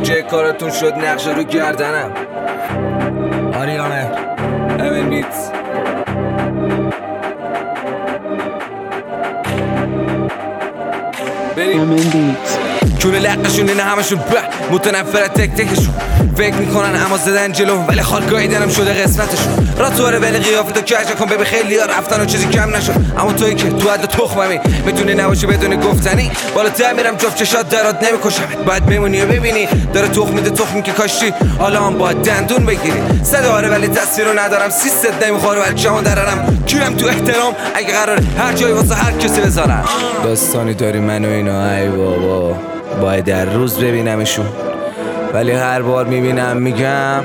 نتیجه کارتون شد نقشه رو گردنم. آریانه امین بیتس. بریم جون لقشون اینه همشون متنفر تک تکشون. فکر میکنن اما زدن جلو ولی خالگاهی دنم شده قسمتشون. را توره ولی قیافتو کج کن ببین خیلی ها رفتن و چیزی کم نشد. اما تویی که تو حد تخممی میتونی نباشی بدون گفتنی. بالا میرم جفت چشات درات نمیکشمت. باید بمونی و ببینی داره تخم میده تخمی که کاشتی حالا هم باید دندون بگیری. صداره ولی تصویر رو ندارم. سیست نمیخوره ولی جمع درارم. کیرم تو احترام اگه قراره هر جایی واسه هر کسی بذارم. داستانی داری من و اینا ای بابا باید در روز ببینمشون ولی هر بار میبینم میگم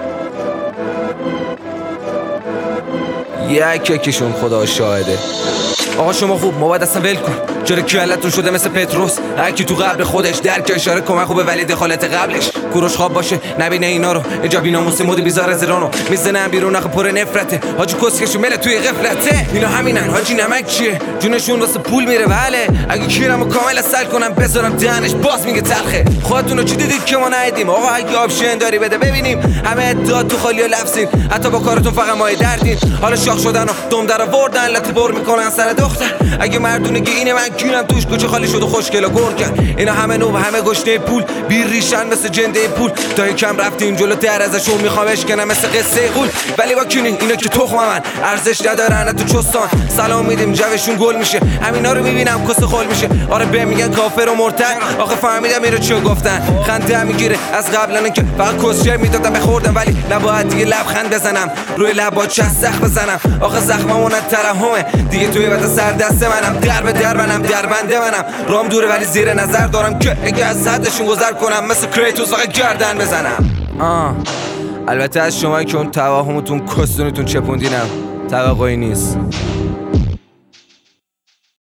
یکیشون خدا شاهده. آقا شما خوب ما باید اصلا ول کن. چرا کیالتون شده مثل پتروس هرکی تو قبل خودش درک اشاره کمک خوبه ولی دخالت قبلش کوروش خواب باشه نبینه اینا رو. اینجا بیناموس مود بیزار زرانو میزنن بیرون آخه پر نفرته. حاجی کسکشون مله توی غفلته. اینا همینن حاجی نمک چیه جونشون واسه پول میره بله. اگه کیرمو کامل اصل کنم بذارم دهنش باز میگه تلخه. خودتون رو چی دیدید که ما ندیدیم؟ آقا اگه آپشن داری بده ببینیم. همه ادعا تو خالی و لفظین حتی با کارتون فقط مایه دردین. حالا شاخ شدن و دم در آوردن لطی بر میکنن سر دختر. اگه مردونگی اینه من کیرم توش کوچه خالی شد و خوشگل و گرگن. اینا همه نوب همه گشنه پول بیر ریشن مثل جنده پول. تا یکم رفتیم جلو در ازشون میخوام اشکنم مثل قصه غول. ولی با کینی اینا که تخم من ارزش ندارن تو چستان. سلام میدیم جوشون گل میشه همینا رو میبینم کس خول میشه. آره به میگن کافر و مرتد آخه فهمیدم اینو چیو گفتن. خنده میگیره از قبلن که فقط کسچه میدادم بخوردم ولی نباید دیگه لبخند بزنم روی لبا چست زخم بزنم. آخه زخممون ترحمه دیگه توی وقت سر دست منم. در به در منم در بنده منم. رام دوره ولی زیر نظر دارم که اگه از حدشون گذر کنم مثل کریتوس فقط گردن بزنم. البته از شما که اون توهمتون کستونتون چپوندینم توقعی نیست.